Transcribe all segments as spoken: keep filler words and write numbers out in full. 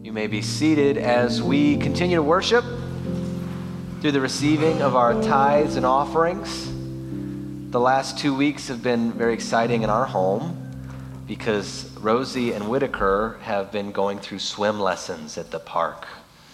You may be seated as we continue to worship through the receiving of our tithes and offerings. The last two weeks have been very exciting in our home because Rosie and Whitaker have been going through swim lessons at the park.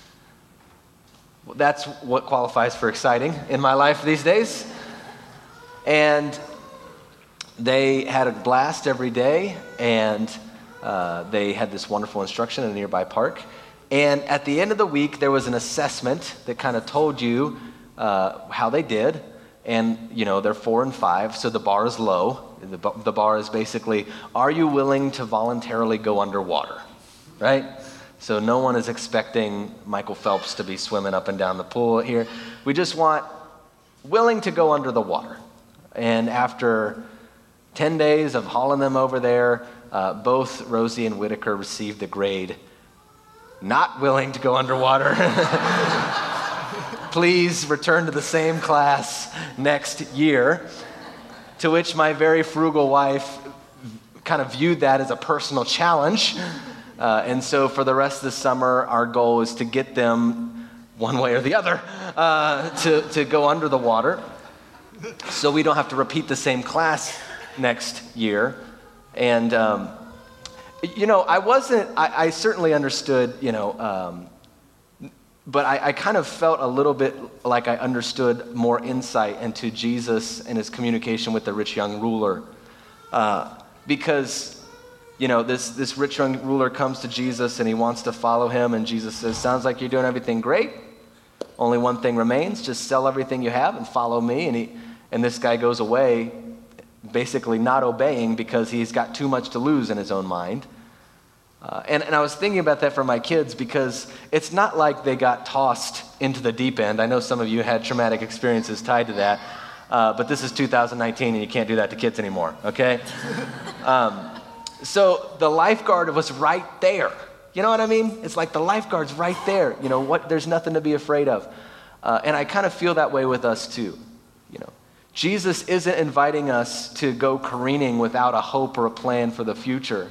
That's what qualifies for exciting in my life these days. And they had a blast every day, and uh, they had this wonderful instruction in a nearby park. And at the end of the week, there was an assessment that kind of told you uh, how they did. And, you know, they're four and five, so the bar is low. The, the bar is basically, are you willing to voluntarily go underwater, right? So no one is expecting Michael Phelps to be swimming up and down the pool here. We just want willing to go under the water. And after ten days of hauling them over there, uh, both Rosie and Whitaker received the grade, not willing to go underwater. Please return to the same class next year. To which my very frugal wife kind of viewed that as a personal challenge. Uh, and so for the rest of the summer, our goal is to get them one way or the other uh, to, to go under the water so we don't have to repeat the same class next year. And, um, you know, I wasn't, I, I certainly understood, you know, um, but I, I kind of felt a little bit like I understood more insight into Jesus and his communication with the rich young ruler. Uh, because, you know, this, this rich young ruler comes to Jesus and he wants to follow him, and Jesus says, sounds like you're doing everything great. Only one thing remains, just sell everything you have and follow me. And he, and this guy goes away basically not obeying because he's got too much to lose in his own mind. Uh, and, and I was thinking about that for my kids because it's not like they got tossed into the deep end. I know some of you had traumatic experiences tied to that, uh, but this is two thousand nineteen and you can't do that to kids anymore, okay? um, so the lifeguard was right there. You know what I mean? It's like the lifeguard's right there. You know what? There's nothing to be afraid of. Uh, and I kind of feel that way with us too, you know. Jesus isn't inviting us to go careening without a hope or a plan for the future.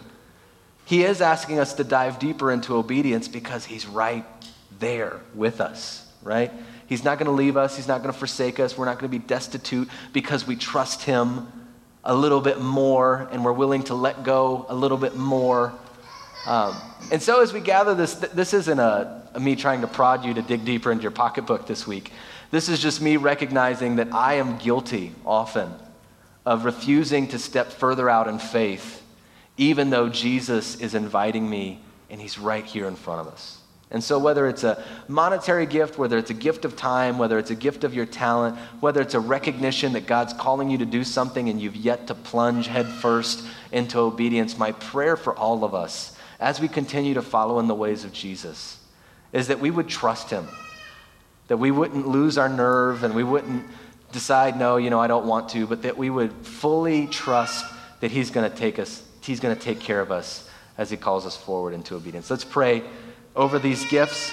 He is asking us to dive deeper into obedience because he's right there with us, right? He's not going to leave us. He's not going to forsake us. We're not going to be destitute because we trust him a little bit more and we're willing to let go a little bit more. Um, and so as we gather this, this isn't a, a me trying to prod you to dig deeper into your pocketbook this week. This is just me recognizing that I am guilty often of refusing to step further out in faith, even though Jesus is inviting me and he's right here in front of us. And so whether it's a monetary gift, whether it's a gift of time, whether it's a gift of your talent, whether it's a recognition that God's calling you to do something and you've yet to plunge headfirst into obedience, my prayer for all of us as we continue to follow in the ways of Jesus is that we would trust him, that we wouldn't lose our nerve and we wouldn't decide, no, you know, I don't want to, but that we would fully trust that he's going to take us, he's going to take care of us as he calls us forward into obedience. Let's pray over these gifts.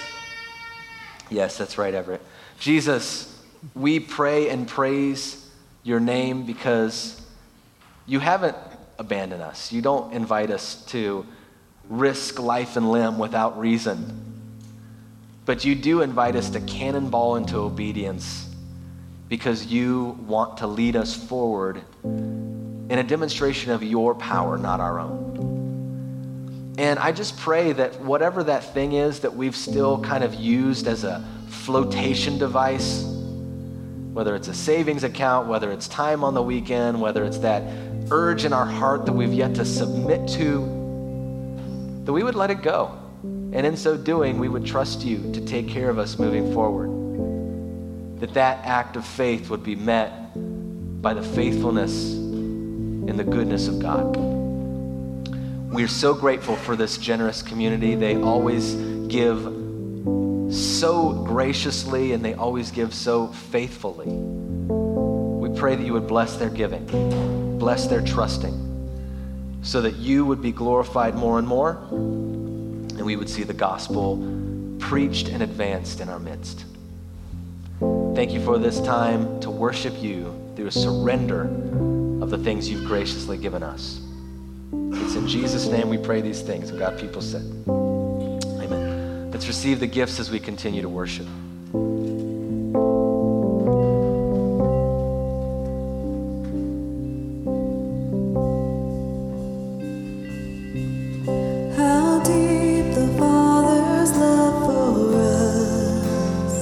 Yes, that's right, Everett. Jesus, we pray and praise your name because you haven't abandoned us. You don't invite us to risk life and limb without reason. But you do invite us to cannonball into obedience because you want to lead us forward in a demonstration of your power, not our own. And I just pray that whatever that thing is that we've still kind of used as a flotation device, whether it's a savings account, whether it's time on the weekend, whether it's that urge in our heart that we've yet to submit to, that we would let it go. And in so doing, we would trust you to take care of us moving forward. That that act of faith would be met by the faithfulness and the goodness of God. We're so grateful for this generous community. They always give so graciously and they always give so faithfully. We pray that you would bless their giving, bless their trusting, so that you would be glorified more and more, and we would see the gospel preached and advanced in our midst. Thank you for this time to worship you through a surrender of the things you've graciously given us. It's in Jesus' name we pray these things. And God, people said, amen. Let's receive the gifts as we continue to worship. How deep the Father's love for us,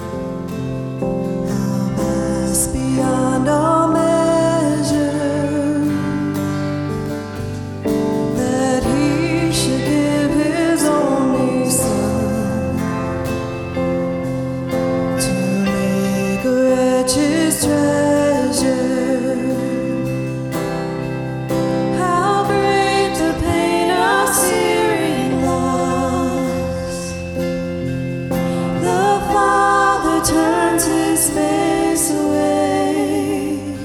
how vast beyond all measure, that He should give His only Son to make a wretch's treasure. How great the pain of searing loss! The Father turns His face away,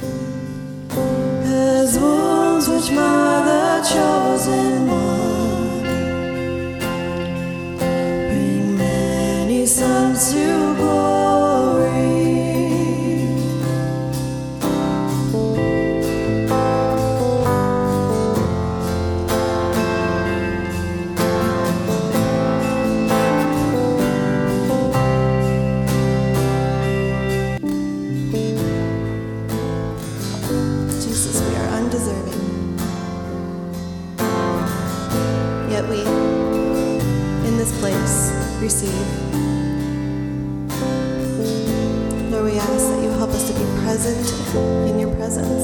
as wounds which mar the chosen one bring many sons to glory. Jesus, we are undeserving, yet we, in this place, receive. Lord, we ask that you help us to be present in your presence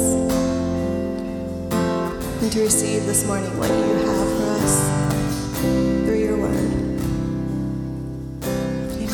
and to receive this morning what you have for us through your word. Amen.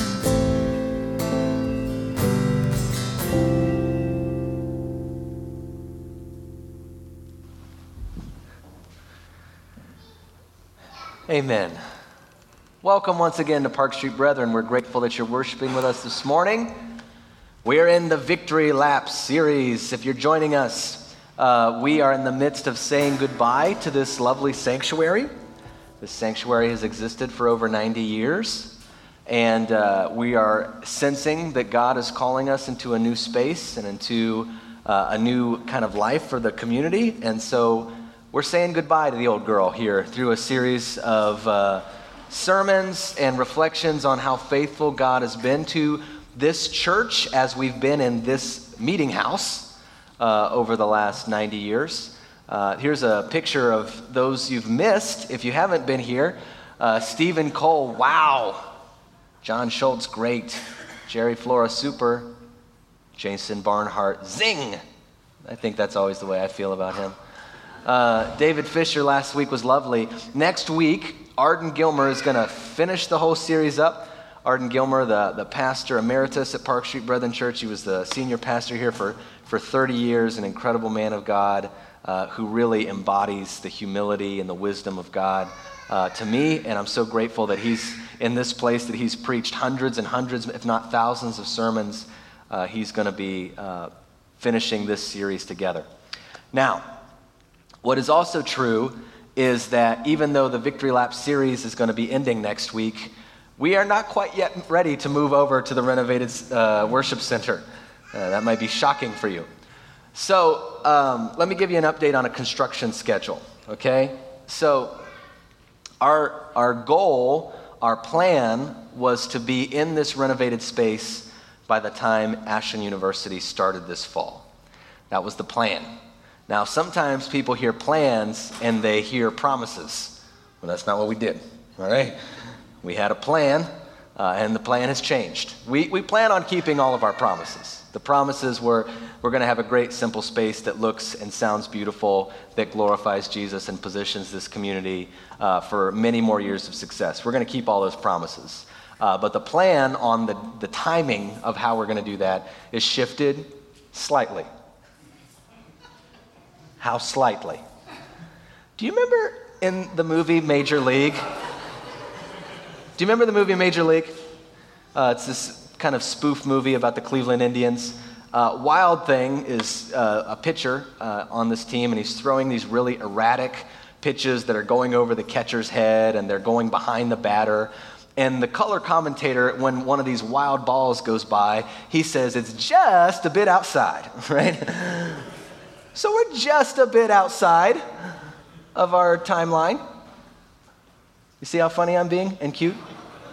Amen. Welcome once again to Park Street Brethren. We're grateful that you're worshiping with us this morning. We're in the Victory Lap series. If you're joining us, uh, we are in the midst of saying goodbye to this lovely sanctuary. This sanctuary has existed for over ninety years, and uh, we are sensing that God is calling us into a new space and into uh, a new kind of life for the community. And so we're saying goodbye to the old girl here through a series of uh, sermons and reflections on how faithful God has been to this church as we've been in this meeting house uh, over the last ninety years. Uh, here's a picture of those you've missed if you haven't been here. Uh, Stephen Cole, wow. John Schultz, great. Jerry Flora, super. Jason Barnhart, zing. I think that's always the way I feel about him. Uh, David Fisher last week was lovely. Next week, Arden Gilmer is going to finish the whole series up. Arden Gilmer, the, the pastor emeritus at Park Street Brethren Church. He was the senior pastor here for, for thirty years, an incredible man of God uh, who really embodies the humility and the wisdom of God uh, to me. And I'm so grateful that he's in this place, that he's preached hundreds and hundreds, if not thousands of sermons. Uh, he's going to be uh, finishing this series together. Now, what is also true is that even though the Victory Lap series is going to be ending next week, we are not quite yet ready to move over to the renovated uh, worship center. Uh, that might be shocking for you. So um, let me give you an update on a construction schedule, okay? So our, our goal, our plan was to be in this renovated space by the time Ashland University started this fall. That was the plan. Now, sometimes people hear plans and they hear promises. Well, that's not what we did, all right? We had a plan, uh, and the plan has changed. We, we plan on keeping all of our promises. The promises were we're going to have a great, simple space that looks and sounds beautiful, that glorifies Jesus and positions this community uh, for many more years of success. We're going to keep all those promises. Uh, but the plan on the, the timing of how we're going to do that is shifted slightly. How slightly? Do you remember in the movie Major League? Do you remember the movie Major League? Uh, it's this kind of spoof movie about the Cleveland Indians. Uh, Wild Thing is uh, a pitcher uh, on this team, and he's throwing these really erratic pitches that are going over the catcher's head, and they're going behind the batter. And the color commentator, when one of these wild balls goes by, he says, "It's just a bit outside," right? So we're just a bit outside of our timeline. You see how funny I'm being and cute?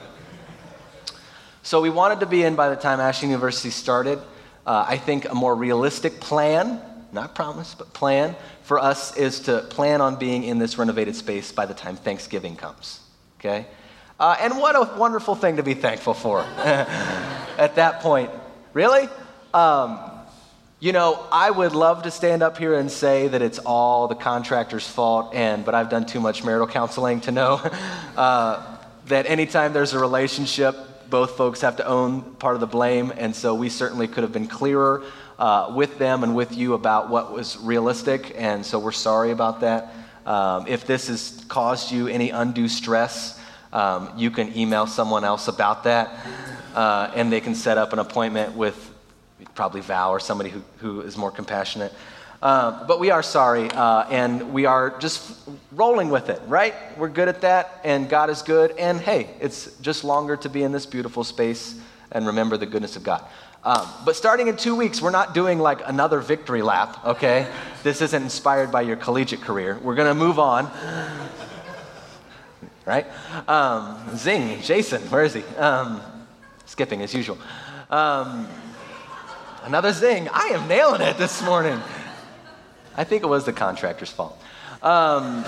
So we wanted to be in by the time Ashland University started. Uh, I think a more realistic plan, not promise, but plan for us is to plan on being in this renovated space by the time Thanksgiving comes, okay? Uh, and what a wonderful thing to be thankful for at that point. Really? Um, you know, I would love to stand up here and say that it's all the contractor's fault, and but I've done too much marital counseling to know uh, that anytime there's a relationship, both folks have to own part of the blame, and so we certainly could have been clearer uh, with them and with you about what was realistic, and so we're sorry about that. Um, if this has caused you any undue stress, um, you can email someone else about that, uh, and they can set up an appointment with probably Val or somebody who, who is more compassionate. Uh, but we are sorry, uh, and we are just rolling with it, right? We're good at that, and God is good, and hey, it's just longer to be in this beautiful space and remember the goodness of God. Um, but starting in two weeks, we're not doing like another victory lap, okay? This isn't inspired by your collegiate career. We're going to move on, right? Um, zing, Jason, where is he? Um, skipping as usual. Um, another zing. I am nailing it this morning. I think it was the contractor's fault. Um,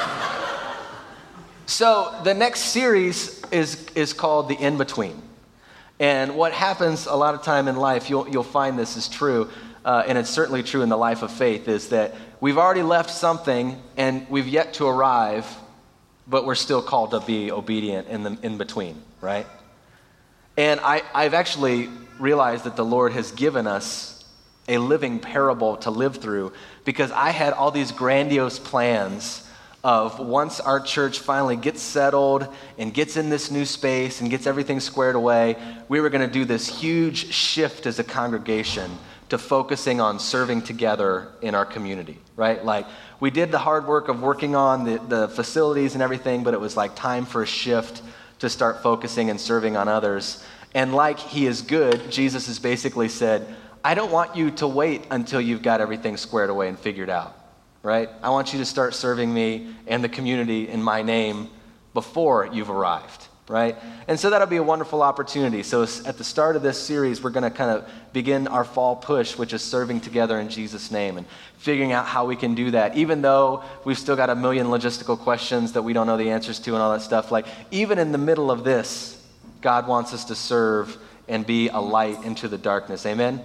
so the next series is is called The In-Between. And what happens a lot of time in life, you'll you'll find this is true, uh, and it's certainly true in the life of faith, is that we've already left something and we've yet to arrive, but we're still called to be obedient in the in-between, right? And I, I've actually realized that the Lord has given us a living parable to live through, because I had all these grandiose plans of once our church finally gets settled and gets in this new space and gets everything squared away, we were going to do this huge shift as a congregation to focusing on serving together in our community, right? Like we did the hard work of working on the, the facilities and everything, but it was like time for a shift to start focusing and serving on others. And like he is good, Jesus has basically said, I don't want you to wait until you've got everything squared away and figured out, right? I want you to start serving me and the community in my name before you've arrived, right? And so that'll be a wonderful opportunity. So at the start of this series, we're going to kind of begin our fall push, which is serving together in Jesus' name and figuring out how we can do that. Even though we've still got a million logistical questions that we don't know the answers to and all that stuff, like even in the middle of this, God wants us to serve and be a light into the darkness. Amen?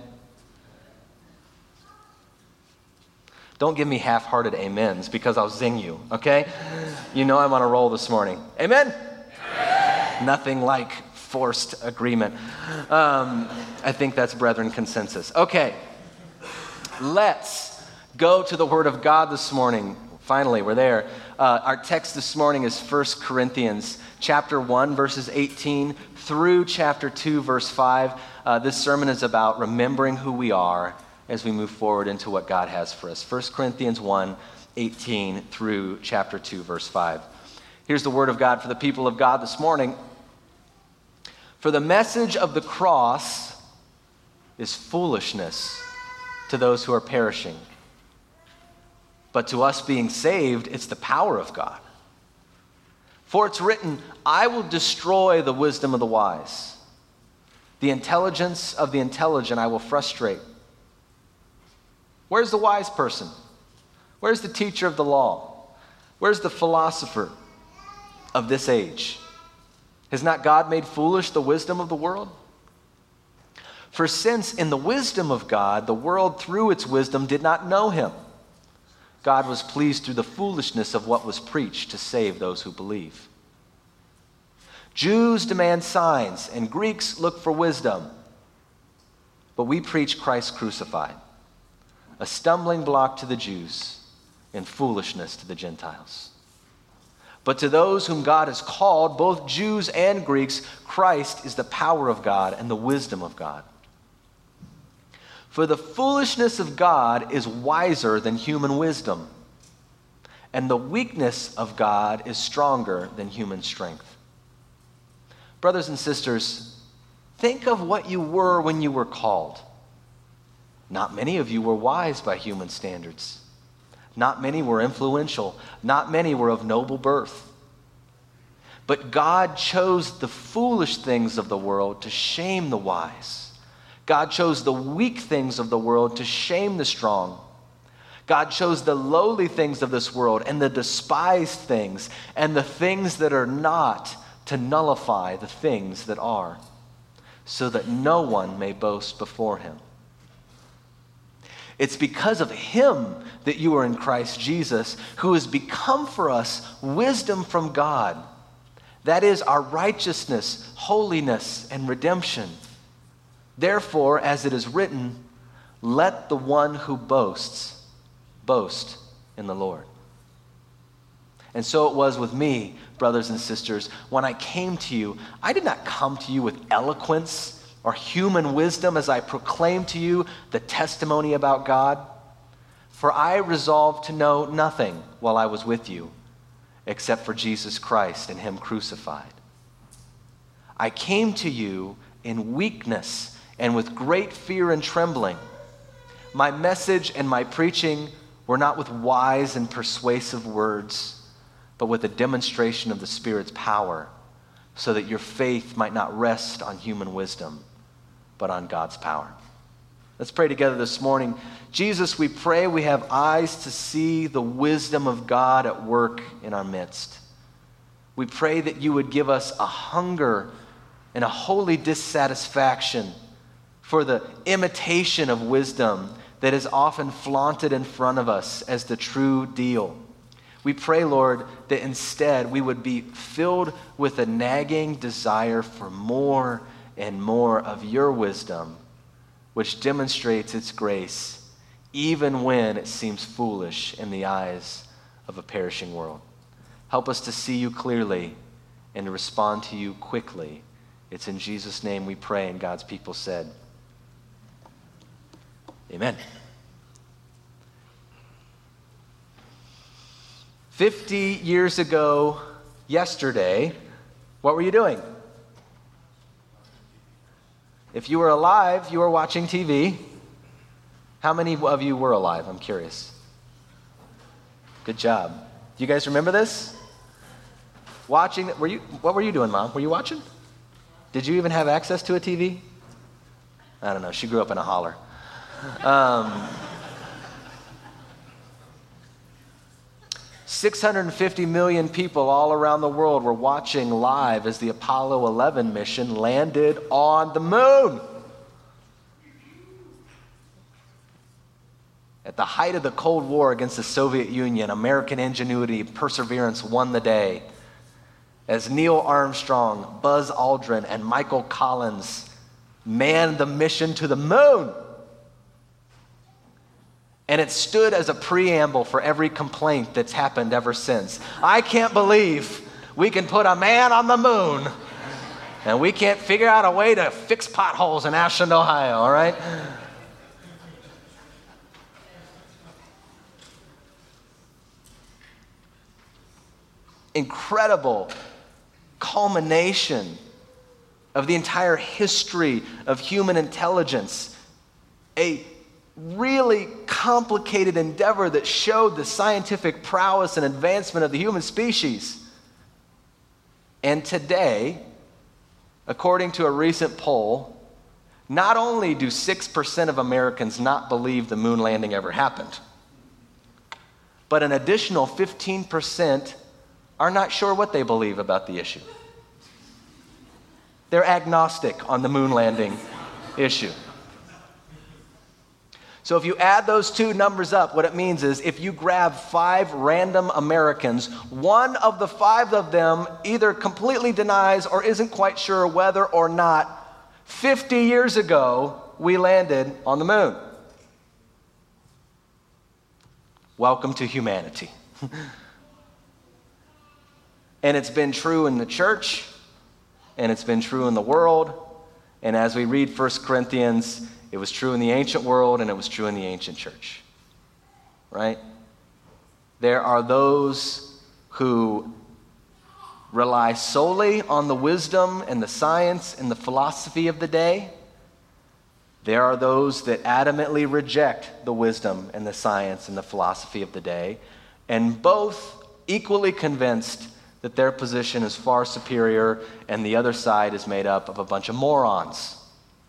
Don't give me half-hearted amens, because I'll zing you, okay? You know I'm on a roll this morning. Amen? Amen. Nothing like forced agreement. Um, I think that's brethren consensus. Okay, let's go to the Word of God this morning. Finally, we're there. Uh, our text this morning is First Corinthians chapter one, verses eighteen through chapter two, verse five. Uh, this sermon is about remembering who we are as we move forward into what God has for us. First Corinthians one, eighteen through chapter two, verse five. Here's the word of God for the people of God this morning. For the message of the cross is foolishness to those who are perishing. But to us being saved, it's the power of God. For it's written, I will destroy the wisdom of the wise. The intelligence of the intelligent I will frustrate. Where's the wise person? Where's the teacher of the law? Where's the philosopher of this age? Has not God made foolish the wisdom of the world? For since in the wisdom of God, the world through its wisdom did not know him, God was pleased through the foolishness of what was preached to save those who believe. Jews demand signs, and Greeks look for wisdom. But we preach Christ crucified, a stumbling block to the Jews and foolishness to the Gentiles. But to those whom God has called, both Jews and Greeks, Christ is the power of God and the wisdom of God. For the foolishness of God is wiser than human wisdom, and the weakness of God is stronger than human strength. Brothers and sisters, think of what you were when you were called. Not many of you were wise by human standards. Not many were influential. Not many were of noble birth. But God chose the foolish things of the world to shame the wise. God chose the weak things of the world to shame the strong. God chose the lowly things of this world and the despised things and the things that are not to nullify the things that are, so that no one may boast before him. It's because of him that you are in Christ Jesus, who has become for us wisdom from God. That is our righteousness, holiness, and redemption. Therefore, as it is written, let the one who boasts, boast in the Lord. And so it was with me, brothers and sisters. When I came to you, I did not come to you with eloquence or human wisdom as I proclaimed to you the testimony about God. For I resolved to know nothing while I was with you, except for Jesus Christ and him crucified. I came to you in weakness and with great fear and trembling. My message and my preaching were not with wise and persuasive words, but with a demonstration of the Spirit's power, so that your faith might not rest on human wisdom, but on God's power. Let's pray together this morning. Jesus, we pray we have eyes to see the wisdom of God at work in our midst. We pray that you would give us a hunger and a holy dissatisfaction for the imitation of wisdom that is often flaunted in front of us as the true deal. We pray, Lord, that instead we would be filled with a nagging desire for more and more of your wisdom, which demonstrates its grace, even when it seems foolish in the eyes of a perishing world. Help us to see you clearly and to respond to you quickly. It's in Jesus' name we pray, and God's people said, amen. Fifty years ago yesterday, what were you doing? If you were alive, you were watching T V. How many of you were alive? I'm curious. Good job. Do you guys remember this? Watching, were you, what were you doing, Mom? Were you watching? Did you even have access to a T V? I don't know. She grew up in a holler. Um, six hundred fifty million people all around the world were watching live as the Apollo eleven mission landed on the moon. At the height of the Cold War against the Soviet Union, American ingenuity and perseverance won the day, as Neil Armstrong, Buzz Aldrin, and Michael Collins manned the mission to the moon. And it stood as a preamble for every complaint that's happened ever since. I can't believe we can put a man on the moon and we can't figure out a way to fix potholes in Ashland, Ohio, all right? Incredible culmination of the entire history of human intelligence. A really complicated endeavor that showed the scientific prowess and advancement of the human species. And today, according to a recent poll, not only do six percent of Americans not believe the moon landing ever happened, but an additional fifteen percent are not sure what they believe about the issue. They're agnostic on the moon landing issue. So if you add those two numbers up, what it means is if you grab five random Americans, one of the five of them either completely denies or isn't quite sure whether or not fifty years ago we landed on the moon. Welcome to humanity. And it's been true in the church, and it's been true in the world. And as we read First Corinthians, it was true in the ancient world, and it was true in the ancient church, right? There are those who rely solely on the wisdom and the science and the philosophy of the day. There are those that adamantly reject the wisdom and the science and the philosophy of the day, and both equally convinced that their position is far superior and the other side is made up of a bunch of morons.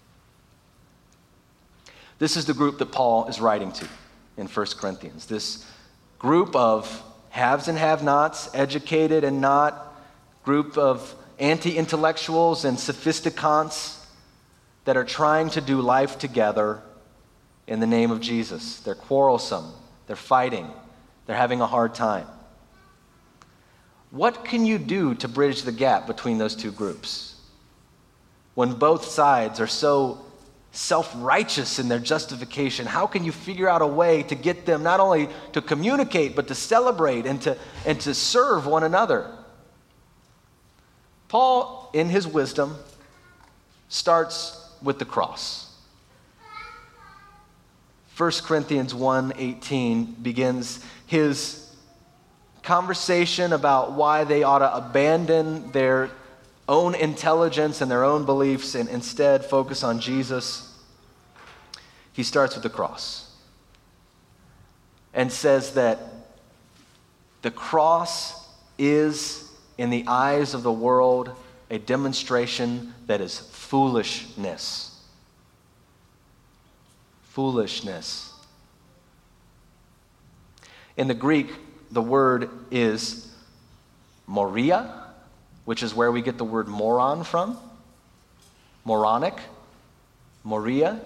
This is the group that Paul is writing to in First Corinthians. This group of haves and have-nots, educated and not, group of anti-intellectuals and sophisticants that are trying to do life together in the name of Jesus. They're quarrelsome. They're fighting. They're having a hard time. What can you do to bridge the gap between those two groups when both sides are so self-righteous in their justification? How can you figure out a way to get them not only to communicate, but to celebrate and to, and to serve one another? Paul, in his wisdom, starts with the cross. First Corinthians one eighteen begins his conversation about why they ought to abandon their own intelligence and their own beliefs and instead focus on Jesus. He starts with the cross and says that the cross is, in the eyes of the world, a demonstration that is foolishness. Foolishness. In the Greek, the word is moria, which is where we get the word moron from. Moronic. Moria.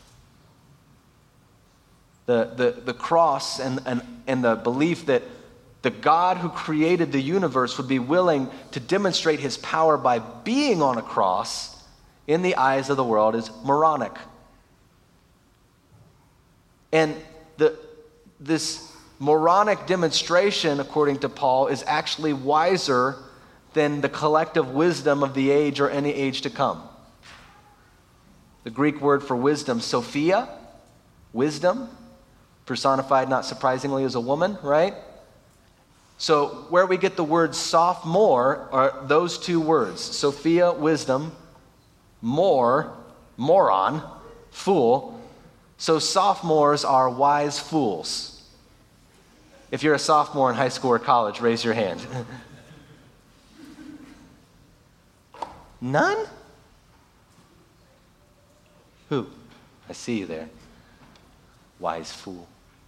The, the, the cross and, and, and the belief that the God who created the universe would be willing to demonstrate his power by being on a cross in the eyes of the world is moronic. And the, this moronic demonstration, according to Paul, is actually wiser than the collective wisdom of the age or any age to come. The Greek word for wisdom, Sophia, wisdom, personified not surprisingly as a woman, right? So where we get the word sophomore are those two words, Sophia, wisdom, more, moron, fool. So sophomores are wise fools. If you're a sophomore in high school or college, raise your hand. None? Who? I see you there. Wise fool.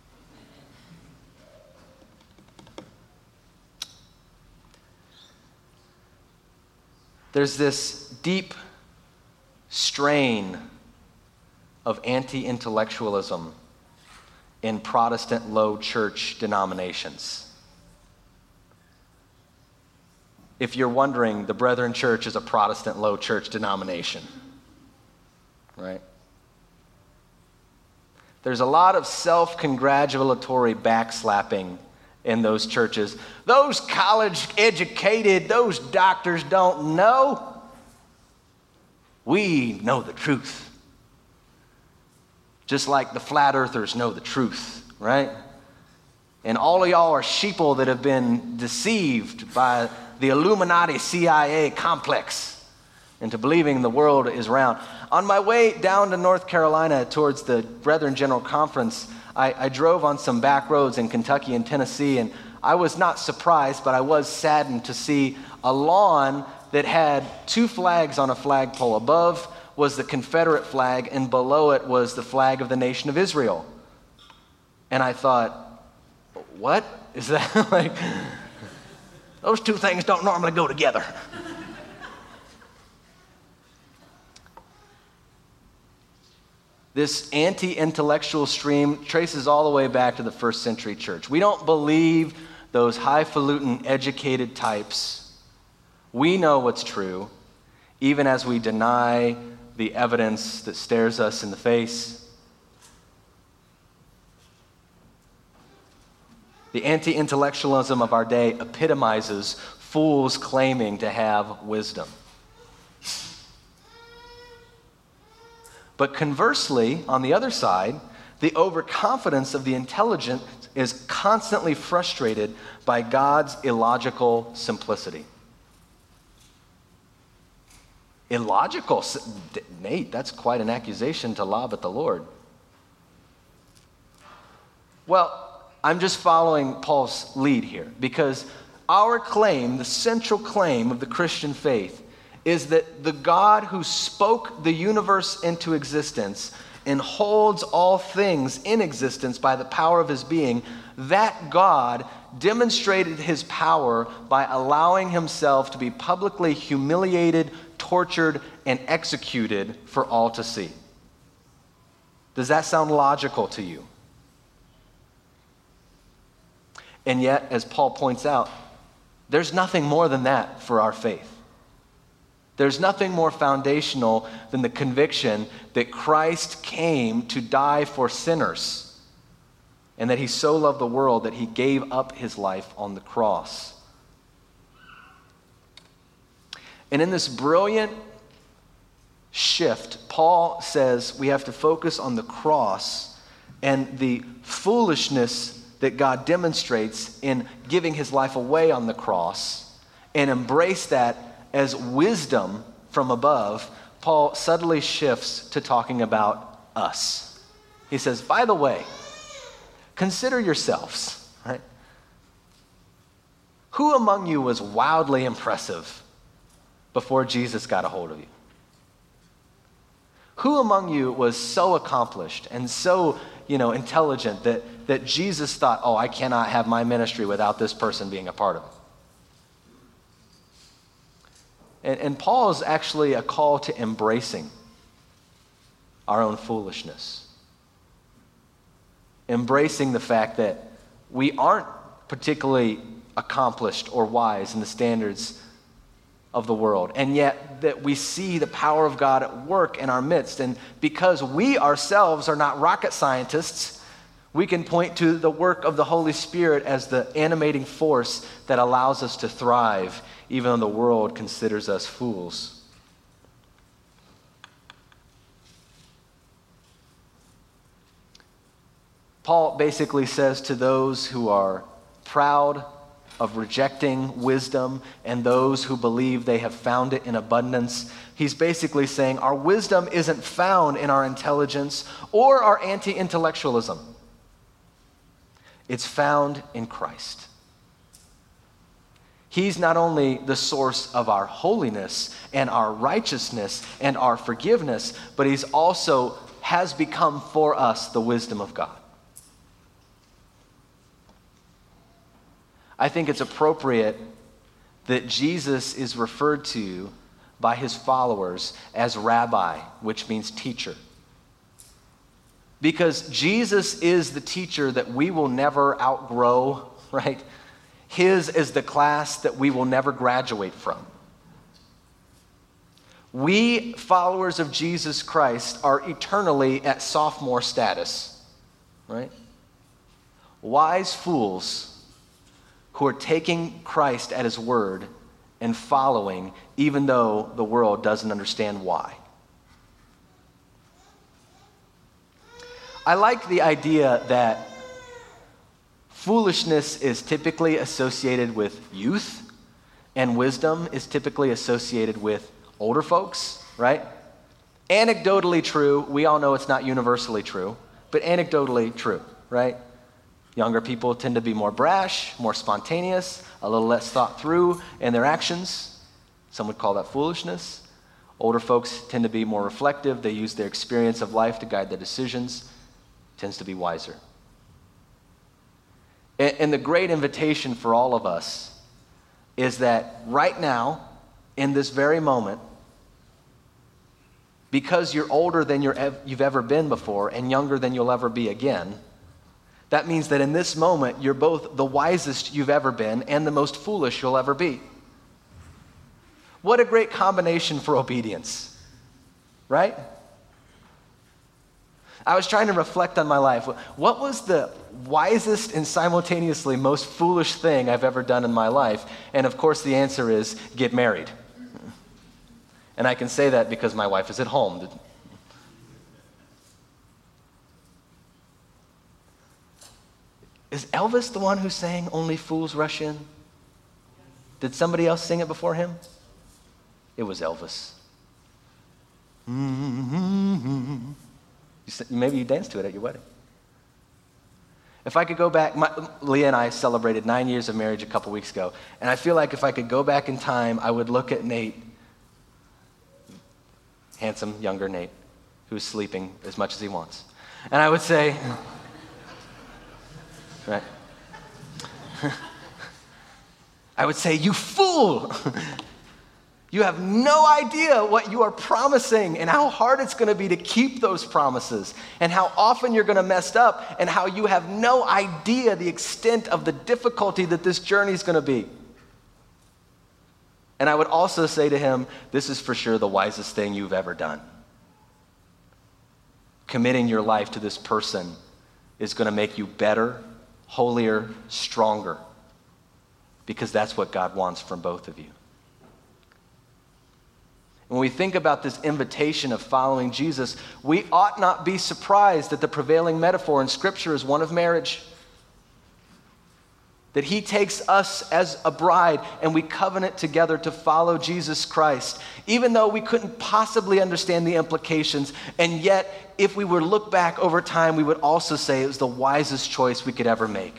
There's this deep strain of anti-intellectualism in Protestant low church denominations. If you're wondering, the Brethren Church is a Protestant low church denomination, right? There's a lot of self-congratulatory backslapping in those churches. Those college-educated, those doctors don't know. We know the truth. Just like the flat earthers know the truth, right? And all of y'all are sheeple that have been deceived by the Illuminati C I A complex into believing the world is round. On my way down to North Carolina towards the Brethren General Conference, I, I drove on some back roads in Kentucky and Tennessee, and I was not surprised, but I was saddened to see a lawn that had two flags on a flagpole. Above was the Confederate flag, and below it was the flag of the nation of Israel. And I thought, what is that? Like, those two things don't normally go together. This anti-intellectual stream traces all the way back to the first century church. We don't believe those highfalutin educated types. We know what's true, even as we deny the evidence that stares us in the face. The anti-intellectualism of our day epitomizes fools claiming to have wisdom. But conversely, on the other side, the overconfidence of the intelligent is constantly frustrated by God's illogical simplicity. Illogical? Nate, that's quite an accusation to lob at the Lord. Well, I'm just following Paul's lead here because Our claim, the central claim of the Christian faith, is that the God who spoke the universe into existence and holds all things in existence by the power of his being, that God demonstrated his power by allowing himself to be publicly humiliated, tortured, and executed for all to see. Does that sound logical to you? And yet, as Paul points out, there's nothing more than that for our faith. There's nothing more foundational than the conviction that Christ came to die for sinners and that he so loved the world that he gave up his life on the cross. And in this brilliant shift, Paul says we have to focus on the cross and the foolishness that God demonstrates in giving his life away on the cross and embrace that as wisdom from above. Paul subtly shifts to talking about us. He says, by the way, consider yourselves, right? Who among you was wildly impressive before Jesus got a hold of you? Who among you was so accomplished and so, you know, intelligent that, that Jesus thought, oh, I cannot have my ministry without this person being a part of it? And, and Paul is actually a call to embracing our own foolishness. Embracing the fact that we aren't particularly accomplished or wise in the standards of the world, and yet that we see the power of God at work in our midst. And because we ourselves are not rocket scientists, we can point to the work of the Holy Spirit as the animating force that allows us to thrive even though the world considers us fools. Paul basically says to those who are proud of rejecting wisdom and those who believe they have found it in abundance, he's basically saying our wisdom isn't found in our intelligence or our anti-intellectualism. It's found in Christ. He's not only the source of our holiness and our righteousness and our forgiveness, but he's also has become for us the wisdom of God. I think it's appropriate that Jesus is referred to by his followers as rabbi, which means teacher. Because Jesus is the teacher that we will never outgrow, right? His is the class that we will never graduate from. We, followers of Jesus Christ, are eternally at sophomore status, right? Wise fools who are taking Christ at his word and following, even though the world doesn't understand why. I like the idea that foolishness is typically associated with youth, and wisdom is typically associated with older folks, right? Anecdotally true. We all know it's not universally true, but anecdotally true, right? Younger people tend to be more brash, more spontaneous, a little less thought through in their actions. Some would call that foolishness. Older folks tend to be more reflective. They use their experience of life to guide their decisions. Tends to be wiser. And the great invitation for all of us is that right now, in this very moment, because you're older than you're ev- you've ever been before and younger than you'll ever be again, that means that in this moment, you're both the wisest you've ever been and the most foolish you'll ever be. What a great combination for obedience, right? I was trying to reflect on my life. What was the wisest and simultaneously most foolish thing I've ever done in my life? And of course, the answer is get married. And I can say that because my wife is at home. Is Elvis the one who sang Only Fools Rush In? Did somebody else sing it before him? It was Elvis. Mm-hmm. Maybe you danced to it at your wedding. If I could go back, my, Leah and I celebrated nine years of marriage a couple weeks ago, and I feel like if I could go back in time, I would look at Nate, handsome, younger Nate, who's sleeping as much as he wants. And I would say, right? I would say, you fool! You have no idea what you are promising and how hard it's going to be to keep those promises and how often you're going to mess up and how you have no idea the extent of the difficulty that this journey is going to be. And I would also say to him, this is for sure the wisest thing you've ever done. Committing your life to this person is going to make you better, holier, stronger, because that's what God wants from both of you. When we think about this invitation of following Jesus, we ought not be surprised that the prevailing metaphor in Scripture is one of marriage. That he takes us as a bride and we covenant together to follow Jesus Christ, even though we couldn't possibly understand the implications. And yet, if we were to look back over time, we would also say it was the wisest choice we could ever make.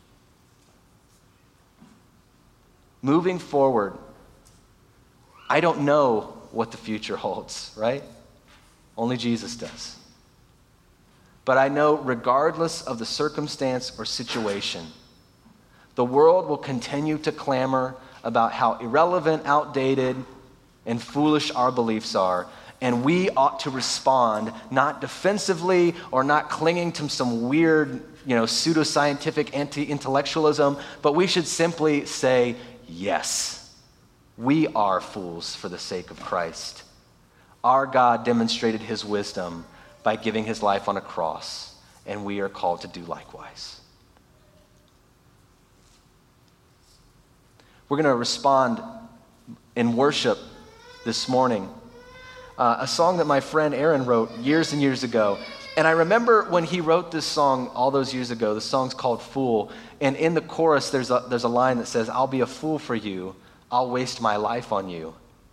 Moving forward, I don't know what the future holds, right? Only Jesus does. But I know regardless of the circumstance or situation, the world will continue to clamor about how irrelevant, outdated, and foolish our beliefs are, and we ought to respond not defensively or not clinging to some weird, you know, pseudoscientific anti-intellectualism, but we should simply say, yes. We are fools for the sake of Christ. Our God demonstrated his wisdom by giving his life on a cross, and we are called to do likewise. We're going to respond in worship this morning. Uh, a song that my friend Aaron wrote years and years ago. And I remember when he wrote this song all those years ago, the song's called Fool. And in the chorus, there's a, there's a line that says, I'll be a fool for you. I'll waste my life on you.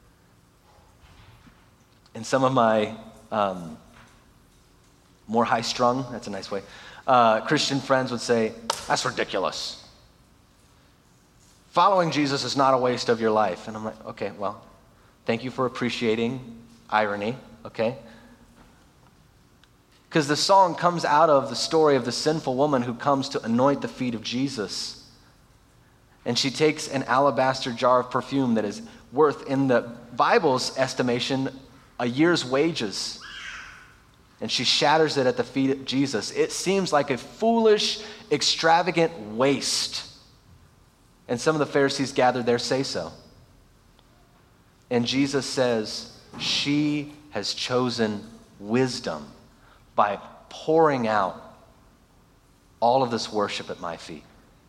And some of my um, more high-strung, that's a nice way, uh, Christian friends would say, that's ridiculous. Following Jesus is not a waste of your life. And I'm like, okay, well, thank you for appreciating irony, okay? Because the song comes out of the story of the sinful woman who comes to anoint the feet of Jesus. And she takes an alabaster jar of perfume that is worth, in the Bible's estimation, a year's wages. And she shatters it at the feet of Jesus. It seems like a foolish, extravagant waste. And some of the Pharisees gathered there say so. And Jesus says, she has chosen wisdom by pouring out all of this worship at my feet.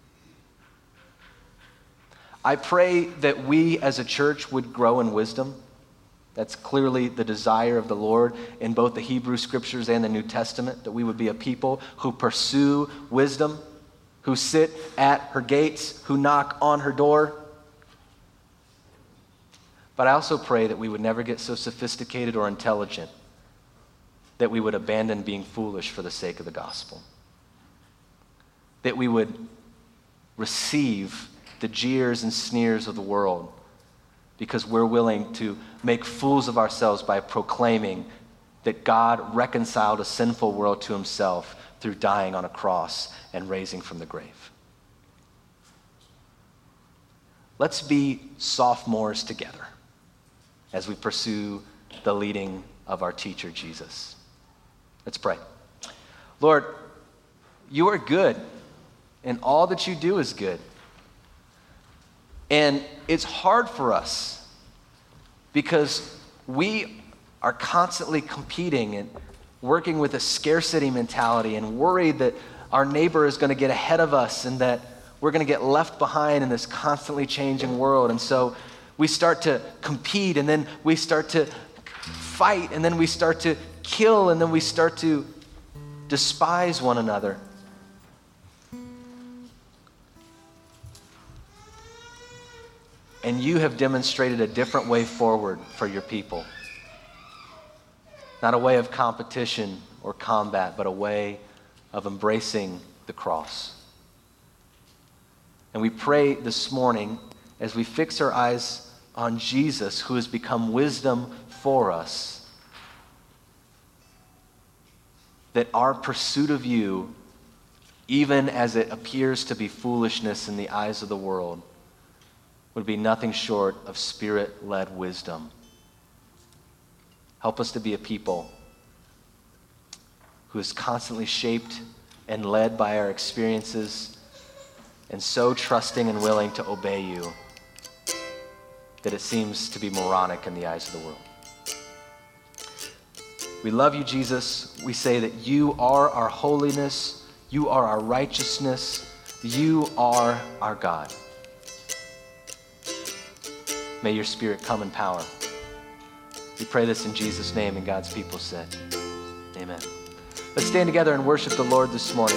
I pray that we as a church would grow in wisdom. That's clearly the desire of the Lord in both the Hebrew Scriptures and the New Testament, that we would be a people who pursue wisdom, who sit at her gates, who knock on her door. But I also pray that we would never get so sophisticated or intelligent that we would abandon being foolish for the sake of the gospel. That we would receive the jeers and sneers of the world because we're willing to make fools of ourselves by proclaiming that God reconciled a sinful world to himself through dying on a cross and raising from the grave. Let's be sophomores together as we pursue the leading of our teacher, Jesus. Let's pray. Lord, you are good, and all that you do is good. And it's hard for us because we are constantly competing and working with a scarcity mentality and worried that our neighbor is going to get ahead of us and that we're going to get left behind in this constantly changing world. And so we start to compete, and then we start to fight, and then we start to kill, and then we start to despise one another. And you have demonstrated a different way forward for your people. Not a way of competition or combat, but a way of embracing the cross. And we pray this morning as we fix our eyes on Jesus, who has become wisdom for us, that our pursuit of you, even as it appears to be foolishness in the eyes of the world, would be nothing short of Spirit-led wisdom. Help us to be a people who is constantly shaped and led by our experiences, and so trusting and willing to obey you that it seems to be moronic in the eyes of the world. We love you, Jesus. We say that you are our holiness, you are our righteousness, you are our God. May your Spirit come in power. We pray this in Jesus' name, and God's people said, amen. Let's stand together and worship the Lord this morning.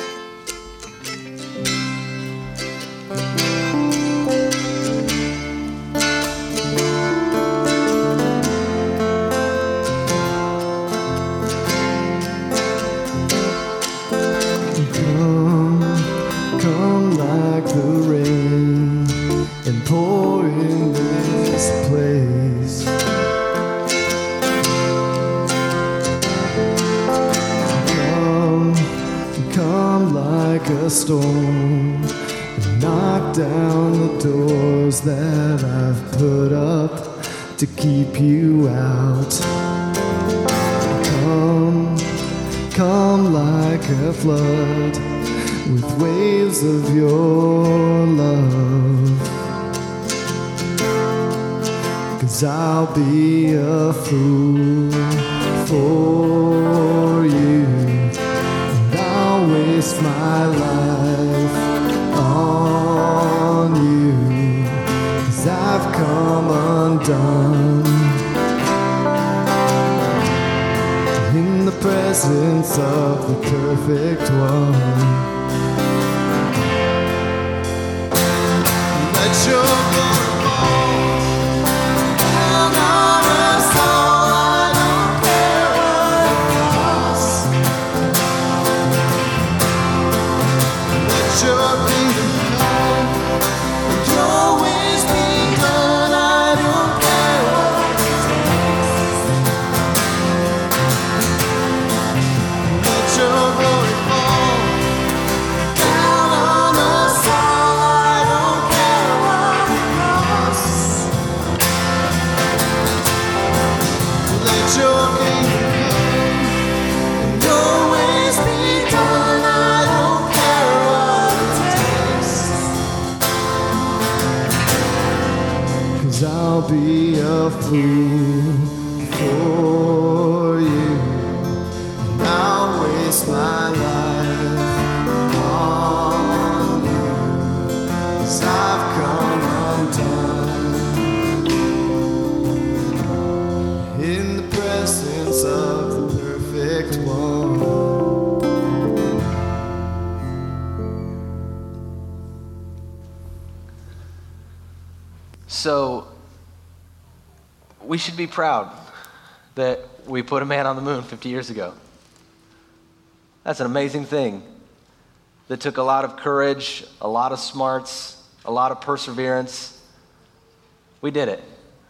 Come, come like the rain and pour in this place. Come like a storm, and knock down the doors that I've put up to keep you out. Come, come like a flood with waves of your love. 'Cause I'll be a fool for you. Waste my life on you, 'cause I've come undone in the presence of the perfect one. Let your glory fall down on us all. I don't care what it costs. Your kingdom come, and your ways be done. I don't care what it takes. Let your glory fall down on us all. I don't care what it costs. Let your kingdom come, and your ways be done. I don't care what. 'Cause I'll be a fool for you, and I'll waste my life on you, 'cause I've come undone in the presence of the perfect one. So, we should be proud that we put a man on the moon fifty years ago. That's an amazing thing that took a lot of courage, a lot of smarts, a lot of perseverance. We did it.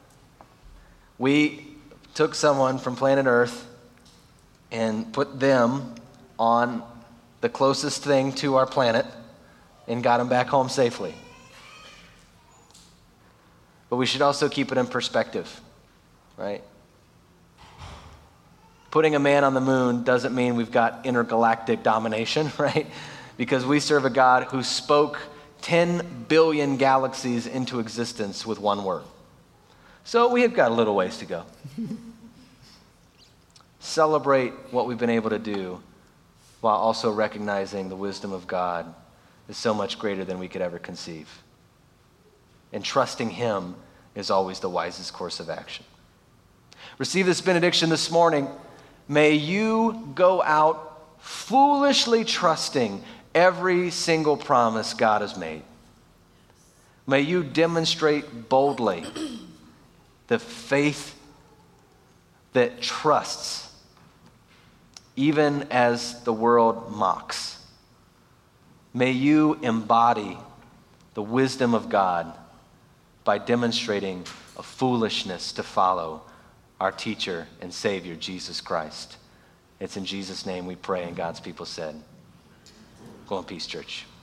We took someone from planet Earth and put them on the closest thing to our planet and got them back home safely. But we should also keep it in perspective, right? Putting a man on the moon doesn't mean we've got intergalactic domination, right? Because we serve a God who spoke ten billion galaxies into existence with one word. So we have got a little ways to go. Celebrate what we've been able to do while also recognizing the wisdom of God is so much greater than we could ever conceive. And trusting him is always the wisest course of action. Receive this benediction this morning. May you go out foolishly trusting every single promise God has made. May you demonstrate boldly the faith that trusts even as the world mocks. May you embody the wisdom of God by demonstrating a foolishness to follow our teacher and Savior, Jesus Christ. It's in Jesus' name we pray, and God's people said, go in peace, church.